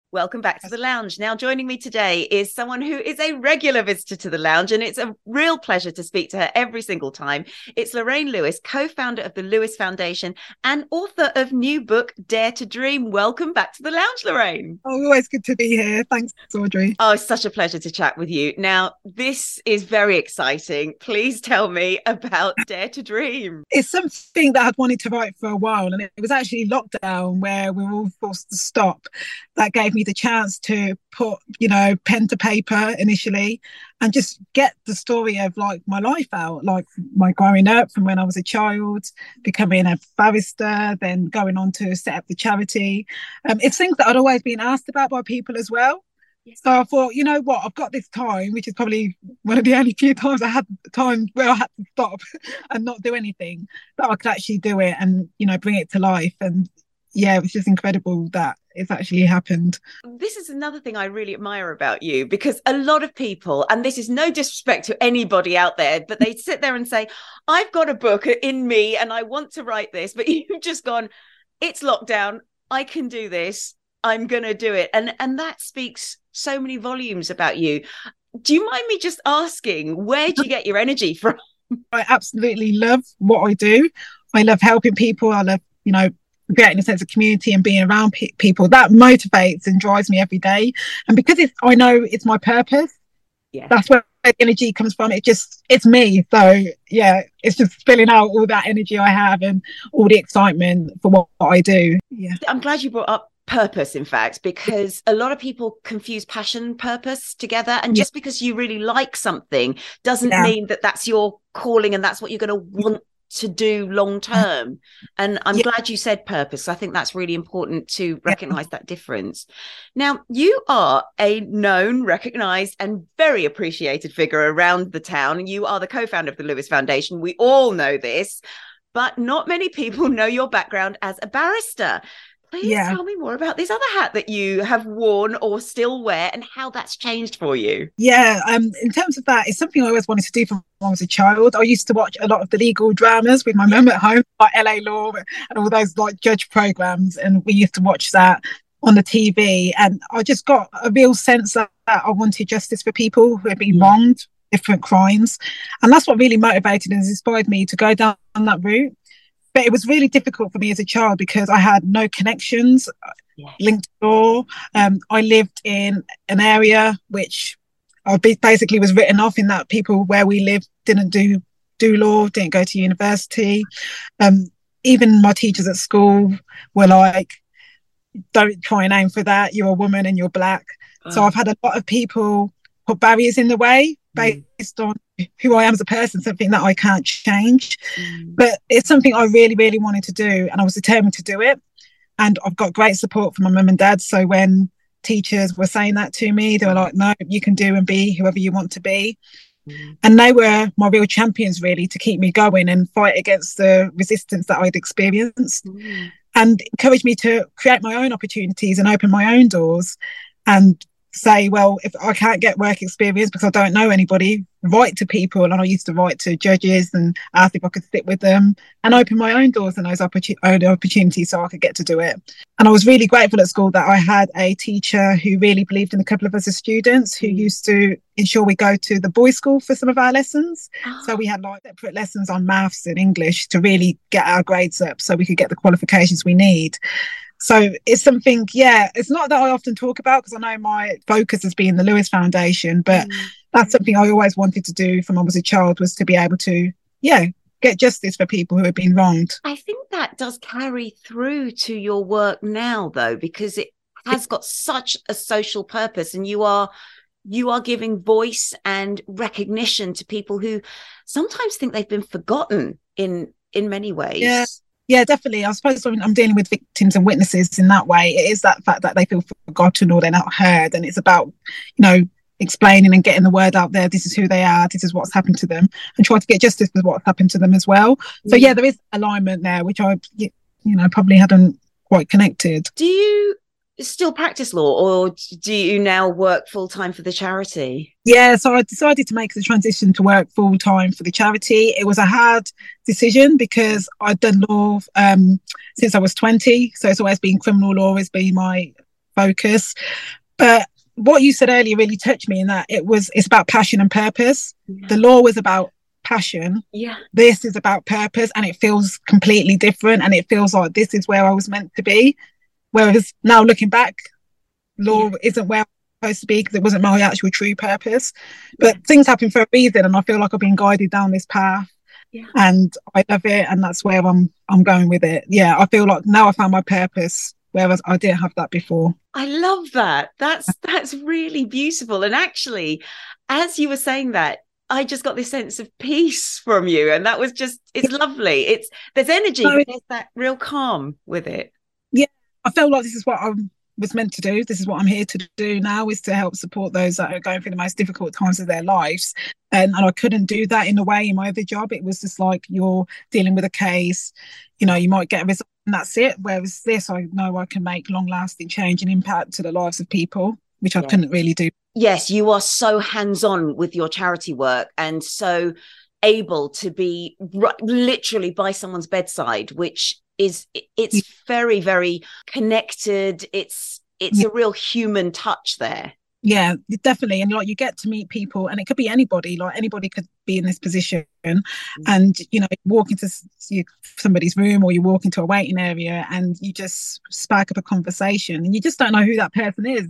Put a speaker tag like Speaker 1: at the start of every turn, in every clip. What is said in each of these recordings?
Speaker 1: Welcome back to the lounge. Now, joining me today is someone who is a regular visitor to the lounge, and it's a real pleasure to speak to her every single time. It's Lorraine Lewis, co-founder of the Lewis Foundation and author of new book, Dare to Dream. Welcome back to the lounge, Lorraine.
Speaker 2: Oh, always good to be here. Thanks, Audrey.
Speaker 1: Oh, it's such a pleasure to chat with you. Now, this is very exciting. Please tell me about Dare to Dream.
Speaker 2: It's something that I'd wanted to write for a while, and it was actually lockdown where we were all forced to stop. That gave me the chance to put, pen to paper initially and just get the story of like my life out, like my growing up from when I was a child, becoming a barrister, then going on to set up the charity. It's things that I'd always been asked about by people as well. So I thought, you know what, I've got this time, which is probably one of the only few times I had time where I had to stop and not do anything, that I could actually do it and, bring it to life. And yeah, it was just incredible that it's actually happened.
Speaker 1: This is another thing I really admire about you, because a lot of people, and this is no disrespect to anybody out there, but they sit there and say, I've got a book in me and I want to write this, but you've just gone, it's lockdown, I can do this, I'm going to do it. And that speaks so many volumes about you. Do you mind me just asking, where do you get your energy from?
Speaker 2: I absolutely love what I do. I love helping people. I love, creating a sense of community and being around people. That motivates and drives me every day. And because I know it's my purpose, that's where the energy comes from. It's me. So yeah, it's just spilling out all that energy I have and all the excitement for what I do. Yeah.
Speaker 1: I'm glad you brought up purpose, in fact, because a lot of people confuse passion and purpose together, and just because you really like something doesn't mean that that's your calling and that's what you're going to want to do long term. And I'm glad you said purpose. I think that's really important to recognize that difference. Now, you are a known, recognized and very appreciated figure around the town. You are the co-founder of the Lewis Foundation. We all know this, but not many people know your background as a barrister. Please tell me more about this other hat that you have worn or still wear and how that's changed for you.
Speaker 2: Yeah, in terms of that, it's something I always wanted to do from when I was a child. I used to watch a lot of the legal dramas with my mum at home, like LA Law and all those like judge programs. And we used to watch that on the TV. And I just got a real sense that I wanted justice for people who had been wronged, different crimes. And that's what really motivated and inspired me to go down that route. But it was really difficult for me as a child because I had no connections linked to law. I lived in an area which basically was written off, in that people where we lived didn't do law, didn't go to university. Even my teachers at school were like, don't try and aim for that, you're a woman and you're black. So I've had a lot of people put barriers in the way based on who I am as a person, something that I can't change. But it's something I really, really wanted to do, and I was determined to do it. And I've got great support from my mum and dad. So when teachers were saying that to me, they were like, no, you can do and be whoever you want to be. And they were my real champions, really, to keep me going and fight against the resistance that I'd experienced, and encouraged me to create my own opportunities and open my own doors and say, well, if I can't get work experience because I don't know anybody, write to people. And I used to write to judges and ask if I could sit with them and open my own doors and those opportunities so I could get to do it. And I was really grateful at school that I had a teacher who really believed in a couple of us as students, who used to ensure we go to the boys' school for some of our lessons. So we had like separate lessons on maths and English to really get our grades up so we could get the qualifications we need. So it's something, it's not that I often talk about because I know my focus has been the Lewis Foundation, but that's something I always wanted to do from when I was a child, was to be able to, get justice for people who have been wronged.
Speaker 1: I think that does carry through to your work now, though, because it has got such a social purpose, and you are giving voice and recognition to people who sometimes think they've been forgotten in many ways.
Speaker 2: Yeah, definitely. I suppose when I'm dealing with victims and witnesses in that way, it is that fact that they feel forgotten or they're not heard. And it's about, explaining and getting the word out there. This is who they are. This is what's happened to them, and try to get justice with what's happened to them as well. So, there is alignment there, which I, probably hadn't quite connected.
Speaker 1: Do you still practice law, or do you now work full time for the charity?
Speaker 2: Yeah, so I decided to make the transition to work full time for the charity. It was a hard decision because I'd done law since I was 20. So it's always been criminal law has been my focus. But what you said earlier really touched me in that it's about passion and purpose. The law was about passion. This is about purpose, and it feels completely different, and it feels like this is where I was meant to be. Whereas now looking back, law isn't where I'm supposed to be, because it wasn't my actual true purpose. But things happen for a reason, and I feel like I've been guided down this path. And I love it, and that's where I'm going with it. I feel like now I found my purpose, whereas I didn't have that before.
Speaker 1: I love that. That's really beautiful. And actually, as you were saying that, I just got this sense of peace from you, and that was it's lovely. There's energy, but there's that real calm with it.
Speaker 2: I felt like this is what I was meant to do. This is what I'm here to do now, is to help support those that are going through the most difficult times of their lives. And I couldn't do that in a way in my other job. It was just like, you're dealing with a case, you might get a result and that's it. Whereas this, I know I can make long lasting change and impact to the lives of people, which I couldn't really do.
Speaker 1: Yes, you are so hands-on with your charity work, and so able to be literally by someone's bedside, which it's very, very connected. It's a real human touch there.
Speaker 2: Yeah, definitely. And like, you get to meet people, and it could be anybody. Like, anybody could be in this position, and you walk into somebody's room, or you walk into a waiting area, and you just spark up a conversation, and you just don't know who that person is.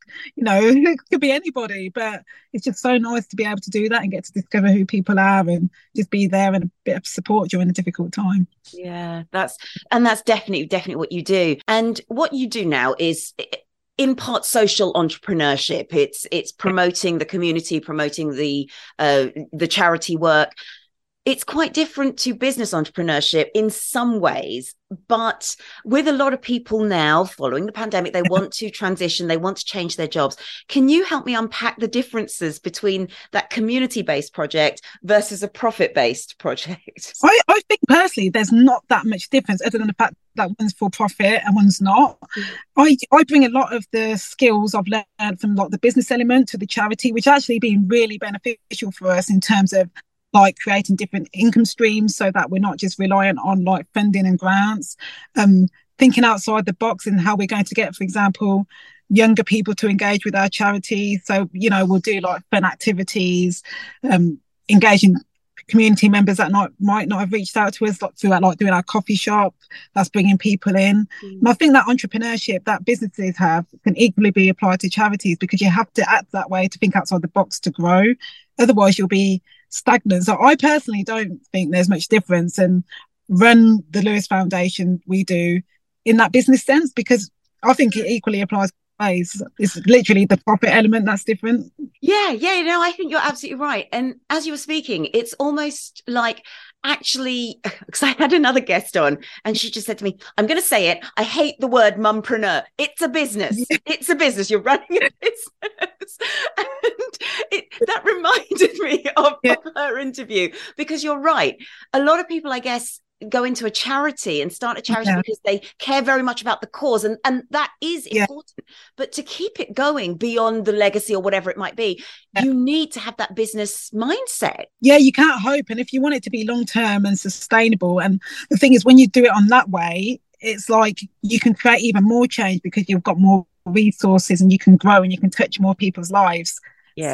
Speaker 2: It could be anybody, but it's just so nice to be able to do that and get to discover who people are, and just be there and a bit of support during a difficult time.
Speaker 1: Yeah, that's definitely what you do. And what you do now is, in part, social entrepreneurship. It's promoting the community, promoting the charity work. It's quite different to business entrepreneurship in some ways, but with a lot of people now following the pandemic, they want to transition, they want to change their jobs. Can you help me unpack the differences between that community-based project versus a profit-based project?
Speaker 2: I think personally there's not that much difference, other than the fact that one's for profit and one's not. I bring a lot of the skills I've learned from like the business element to the charity, which actually been really beneficial for us in terms of like creating different income streams, so that we're not just reliant on like funding and grants. Thinking outside the box and how we're going to get, for example, younger people to engage with our charity. So we'll do like fun activities, engaging community members that might not have reached out to us, like throughout like doing our coffee shop. That's bringing people in. And I think that entrepreneurship that businesses have can equally be applied to charities, because you have to act that way, to think outside the box to grow. Otherwise you'll be stagnant. So I personally don't think there's much difference, and run the Lewis Foundation we do in that business sense, because I think it equally applies ways. It's literally the profit element that's different.
Speaker 1: I think you're absolutely right. And as you were speaking, it's almost like, actually, because I had another guest on, and she just said to me, I'm going to say it, I hate the word mumpreneur. It's a business. It's a business. You're running a business. And that reminded me of her interview, because you're right. A lot of people, I guess, go into a charity and start a charity because they care very much about the cause, and that is important. But to keep it going beyond the legacy or whatever it might be, you need to have that business mindset.
Speaker 2: You can't hope. And if you want it to be long-term and sustainable, and the thing is, when you do it on that way, it's like you can create even more change, because you've got more resources and you can grow and you can touch more people's lives. So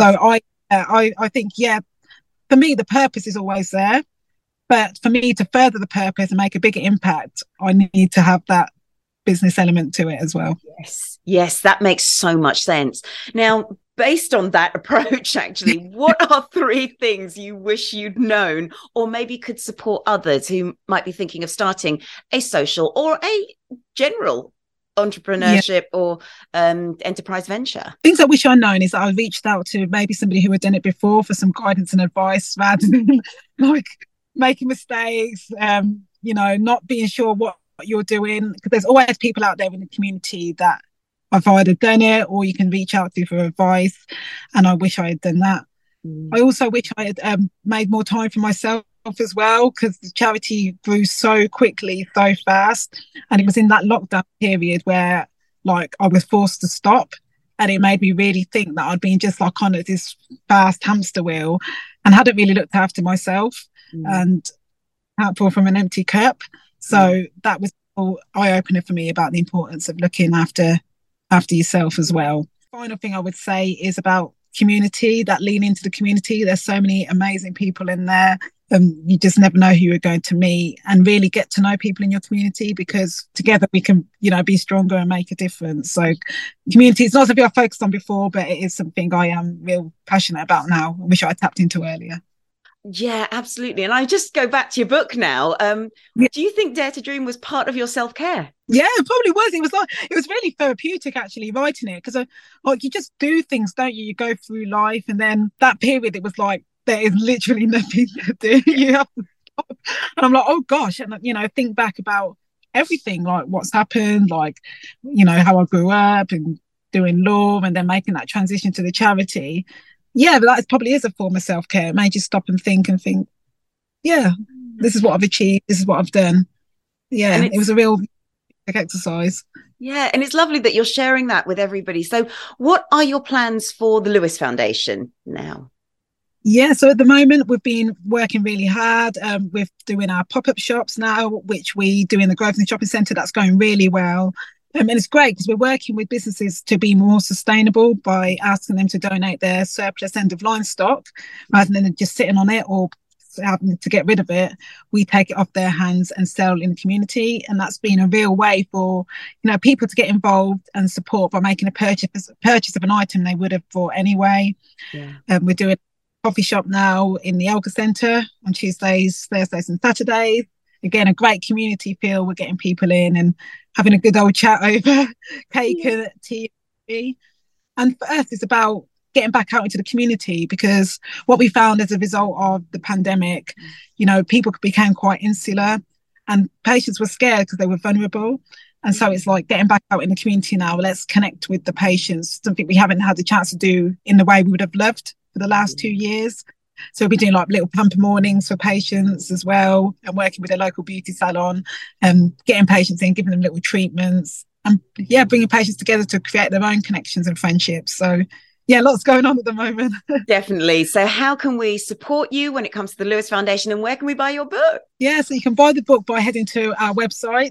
Speaker 2: I think for me the purpose is always there. But for me to further the purpose and make a bigger impact, I need to have that business element to it as well.
Speaker 1: Yes, that makes so much sense. Now, based on that approach, actually, what are 3 things you wish you'd known, or maybe could support others who might be thinking of starting a social or a general entrepreneurship or enterprise venture?
Speaker 2: Things I wish I'd known is that I reached out to maybe somebody who had done it before for some guidance and advice, rather than like making mistakes, not being sure what you're doing, because there's always people out there in the community that have either done it or you can reach out to for advice, and I wish I had done that. I also wish I had made more time for myself as well, because the charity grew so quickly, so fast, and it was in that lockdown period where like I was forced to stop, and it made me really think that I'd been just like on this fast hamster wheel and hadn't really looked after myself and can't pour from an empty cup. So that was all eye-opener for me about the importance of looking after after yourself as well. Final thing I would say is about community, that lean into the community. There's so many amazing people in there. You just never know who you're going to meet, and really get to know people in your community, because together we can, be stronger and make a difference. So community is not something I focused on before, but it is something I am real passionate about now. I wish I had tapped into earlier.
Speaker 1: Yeah, absolutely. And I just go back to your book now. Do you think Dare to Dream was part of your self-care?
Speaker 2: Yeah, it probably was. It was really therapeutic actually writing it, because you just do things, don't you? You go through life, and then that period it was like there is literally nothing to do. You have to stop. And I'm like, oh gosh, and think back about everything, like what's happened, like how I grew up and doing law, and then making that transition to the charity. Yeah, but that probably is a form of self-care. It made you stop and think, yeah, this is what I've achieved. This is what I've done. Yeah, it was a real exercise.
Speaker 1: Yeah, and it's lovely that you're sharing that with everybody. So what are your plans for the Lewis Foundation now?
Speaker 2: Yeah, so at the moment we've been working really hard with doing our pop-up shops now, which we do in the Grosvenor Shopping Centre. That's going really well. And it's great because we're working with businesses to be more sustainable by asking them to donate their surplus end-of-line stock rather than just sitting on it or having to get rid of it. We take it off their hands and sell in the community, and that's been a real way for people to get involved and support by making a purchase of an item they would have bought anyway. Yeah. We're doing a coffee shop now in the Elgar Centre on Tuesdays, Thursdays and Saturdays. Again, a great community feel. We're getting people in and having a good old chat over cake and tea. And for us, it's about getting back out into the community, because what we found as a result of the pandemic, people became quite insular and patients were scared because they were vulnerable. And so it's like getting back out in the community now. Let's connect with the patients, something we haven't had the chance to do in the way we would have loved for the last 2 years. So we'll be doing like little pamper mornings for patients as well, and working with a local beauty salon and getting patients in, giving them little treatments, and bringing patients together to create their own connections and friendships. So yeah, lots going on at the moment.
Speaker 1: Definitely. So how can we support you when it comes to the Lewis Foundation, and where can we buy your book?
Speaker 2: Yeah, so you can buy the book by heading to our website,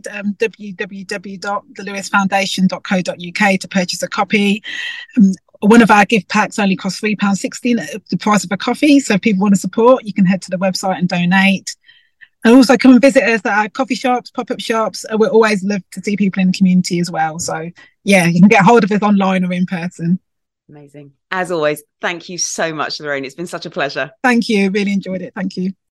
Speaker 2: www.thelewisfoundation.co.uk, to purchase a copy. One of our gift packs only costs £3.16, the price of a coffee. So if people want to support, you can head to the website and donate. And also come and visit us at our coffee shops, pop-up shops. We always love to see people in the community as well. So yeah, you can get hold of us online or in person.
Speaker 1: Amazing. As always, thank you so much, Lorraine. It's been such a pleasure.
Speaker 2: Thank you. Really enjoyed it. Thank you.